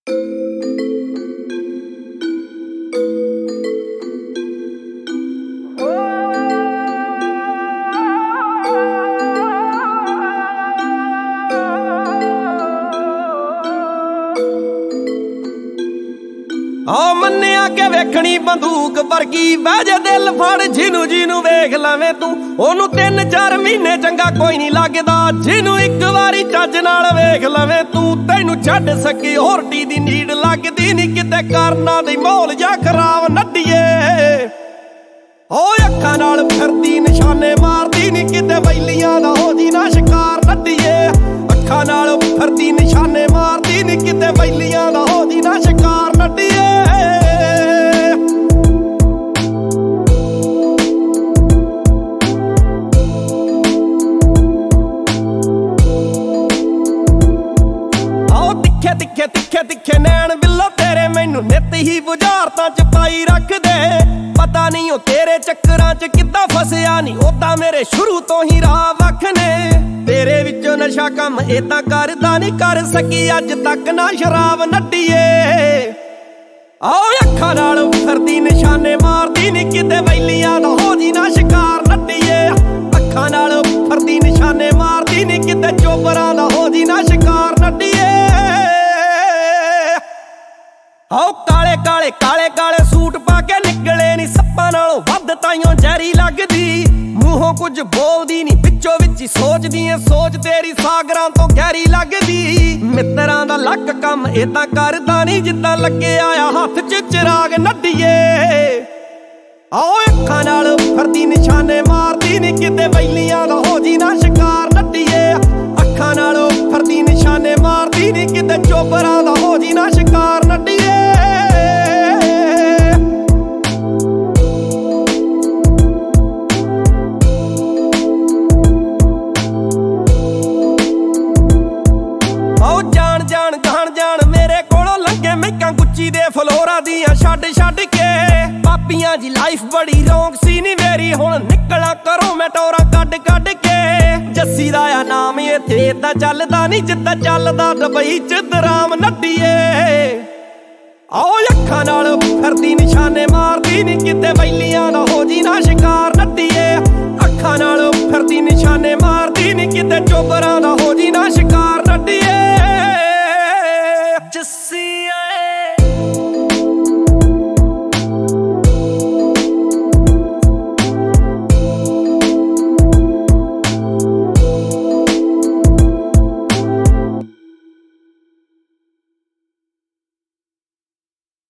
ਆ ਮੰਨਿਆ ਕਿ ਵੇਖਣੀ ਬੰਦੂਕ ਵਰਗੀ ਬਹਿ ਜੇ ਦਿਲ ਫੜ ਜਿਹਨੂੰ ਜਿਹਨੂੰ ਵੇਖ ਲਵੇਂ ਤੂੰ ਉਹਨੂੰ 3-4 ਮਹੀਨੇ ਚੰਗਾ ਕੋਈ ਨਹੀਂ ਲੱਗਦਾ ਜਿਹਨੂੰ ਇੱਕ ਵਾਰੀ ਚੱਜ ਨਾਲ ਵੇਖ ਲਵੇਂ ਤੂੰ ਤੈਨੂੰ ਛੱਡ ਸਕੀ ਹੋਰਟੀ ਦੀ ਨੀਡ ਲੱਗਦੀ ਨਹੀਂ ਕਿਤੇ ਕਰਨਾ ਦੀ ਮੌਲ ਜਾਂ ਖਰਾਬ ਨੱਡੀਏ ਓ ਅੱਖਾਂ ਨਾਲ ਫਿਰਦੀ ਨਿਸ਼ਾਨੇ ਮਾਰਦੀ ਨਹੀਂ ਕਿਤੇ ਵੈਲੀਆਂ ਦਾ ਹੋ ਜੀ ਨਾ ਸ਼ਿਕਾਰ ਨੱਡੀਏ ਅੱਖਾਂ ਨਾਲ ਫਿਰਦੀ ਨਿਸ਼ਾਨੇ ਮਾਰਦੀ ਨਹੀਂ ਕਿਤੇ ਵੈਲੀਆਂ ਦਾ ਹੋ ਜੀ ਨਾ ਸ਼ਿਕਾਰ ਨੱਡੀਏ ਤਿੱਖੇ ਨੈਣ ਬਿੱਲੋ ਤੇਰੇ ਮੈਨੂੰ ਨਿੱਤ ਹੀ ਬੁਝਾਰਤਾਂ ਚ ਪਾਈ ਰੱਖਦੇ ਪਤਾ ਨਹੀਂ ਉਹ ਤੇਰੇ ਚੱਕਰਾਂ ਚ ਕਿੱਦਾਂ ਫਸਿਆ ਨਹੀਂ ਉਦਾਂ ਮੇਰੇ ਸ਼ੁਰੂ ਤੋਂ ਹੀ ਰਾਹ ਵੱਖ ਨੇ ਤੇਰੇ ਵਿੱਚੋਂ ਨਸ਼ਾ ਕੰਮ ਏਦਾਂ ਕਰਦਾ ਨਹੀਂ ਕਰ ਸਕੀ ਅੱਜ ਤੱਕ ਨਾ ਸ਼ਰਾਬ ਨੱਡੀਏ ਆਓ ਅੱਖਾਂ ਨਾਲ ਫਿਰਦੀ ਨਿਸ਼ਾਨੇ ਮਾਰਦੀ ਨਹੀਂ ਕਿਤੇ ਵੈਲੀਆਂ ਦਾ ਹੋ ਜੀ ਨਾ ਸ਼ਿਕਾਰ ਨੱਡੀਏ ਅੱਖਾਂ ਨਾਲ ਫਿਰਦੀ ਨਿਸ਼ਾਨੇ ਮਾਰਦੀ ਨਹੀਂ ਕਿਤੇ ਚੋਬਰਾਂ ਦਾ ਹੋ ਜੀ ਨਾ ਸ਼ਿਕਾਰ ਨੱਡੀਏ ਆਓ ਕਾਲੇ ਸੂਟ ਪਾ ਕੇ ਨਿਕਲੇ ਨੀ ਸੱਪਾਂ ਨਾਲੋਂ ਵੱਧ ਤਾਈਓ ਜ਼ਹਿਰੀ ਲੱਗਦੀ ਮੂੰਹੋਂ ਕੁਝ ਬੋਲਦੀ ਨੀ ਵਿੱਚੋਂ ਵਿੱਚ ਹੀ ਸੋਚਦੀ ਏ ਸੋਚ ਤੇਰੀ ਸਾਗਰਾਂ ਤੋਂ ਗਹਿਰੀ ਲੱਗਦੀ ਮਿੱਤਰਾਂ ਦਾ ਲੱਕ ਕੰਮ ਏਦਾਂ ਕਰਦਾ ਨੀ ਜਿੱਦਾਂ ਲੱਗਿਆ ਆ ਹੱਥ 'ਚ ਚਿਰਾਗ ਨੱਡੀਏ ਆਓ ਅੱਖਾਂ ਨਾਲ ਫਿਰਦੀ ਨਿਸ਼ਾਨੇ ਮਾਰਦੀ ਨੀ ਕਿਤੇ ਵੈਲੀਆਂ ਦਾ ਹੋ ਜੀ ਨਾ ਸ਼ਿਕਾਰ ਨੱਡੀਏ ਅੱਖਾਂ ਨਾਲ ਫਿਰਦੀ ਨਿਸ਼ਾਨੇ ਮਾਰਦੀ ਨੀ ਕਿਤੇ ਚੋਬਰਾਂ ਦਾ ਹੋ ਜੀ ਨਾ ਸ਼ਿਕਾਰ ਨੱਡੀਏ ਜਾਣ ਮੇਰੇ ਕੋਲੋਂ ਲੰਘੇ ਮਹਿਕਾਂ ਗੁੱਚੀ ਦੇ ਫਲੋਰਾਂ ਦੀਆਂ ਛੱਡ ਕੇ ਪਾਪੀਆਂ ਦੀ ਲਾਈਫ ਬੜੀ ਰੌਂਗ ਸੀ ਨੀ ਮੇਰੀ ਹੁਣ ਨਿਕਲਾਂ ਕਰੋ ਮੈਂ ਟੋਰਾਂ ਕੱਢ ਕੇ ਜੱਸੀ ਦਾ ਆ ਨਾਮ ਇੱਥੇ ਏਦਾਂ ਚੱਲਦਾ ਨੀ ਜਿੱਦਾਂ ਚੱਲਦਾ ਦੁਬਈ ਚ ਦਰਾਮ ਨੱਡੀਏ ਆਓ ਅੱਖਾਂ ਨਾਲ ਫਿਰਦੀ ਨਿਸ਼ਾਨੇ ਮਾਰਦੀ ਨੀ ਕਿਤੇ ਵੈਲੀਆਂ ਦਾ ਹੋ ਜੀ ਨਾ ਸ਼ਿਕਾਰ ਨੱਡੀਏ ਅੱਖਾਂ ਨਾਲ ਫਿਰਦੀ ਨਿਸ਼ਾਨੇ ਮਾਰਦੀ ਨੀ ਕਿਤੇ ਚੋਬਰਾਂ ਦਾ ਹੋ ਜੀ ਨਾ ਸ਼ਿਕਾਰ ਨੱਡੀਏ Just see